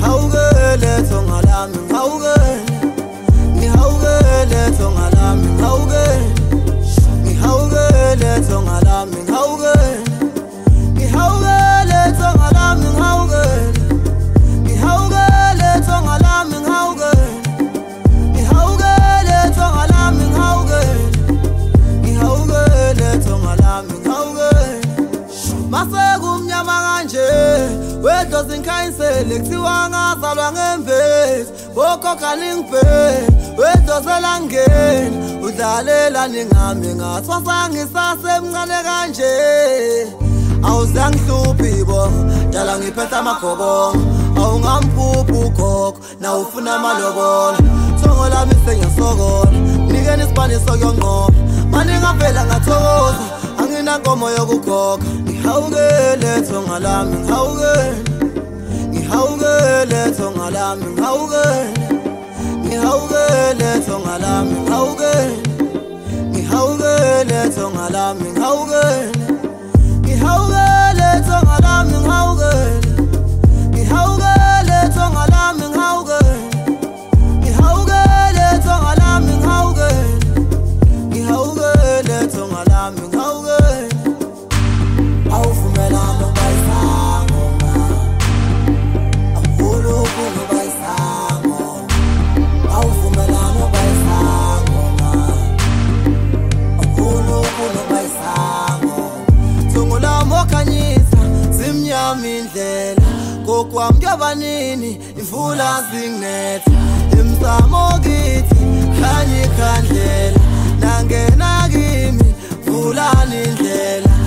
ngihawukele thonga lami ngihawukele ngihawukele thonga lami ngihawukele ngihawukele thonga lami ngihawukele ngihawukele thonga lami ngihawukele ngihawukele thonga lami ngihawukele ngihawukele thonga lami ngihawukele ngihawukele thonga lami ngihawukele masekumnyama kanje wedlo zinkhanyisele kuthiwa ngazalwa ngembezi bokhokha ningibhele wedlo selangeni udlalela ningami ngathwasa ngisasemncane kanje awuzangihluphi bo dala ngiphetha amagobo awungamphuphi ukhokho na ufuna amalobolo thongo lami sengiyasokola nikeni isibaniso yonqoba manje ngavela ngathokoza anginankomo yokukhokha ngihawukele thonga lami ngihawukele ngihawukele thonga lami ngihawukele ngihawukele thonga lami ngihawukele ngihawukele thonga lami ngihawukele ngihawukele thonga lami ngihawukele ngihawukele thonga lami ngihawukele ngihawukele thonga lami ngihawukele ngihawukele thonga lami ngihawukele awuvumelana bayisango awulo kuno bayisango awuvumelana bayisango awulo kuno bayisango thongo lami okhanyisa zimnyama indlela kokwami kuyabanini imvula zinginetha emsamo kithi khanye ikhandlela nangena kimi vulani indlela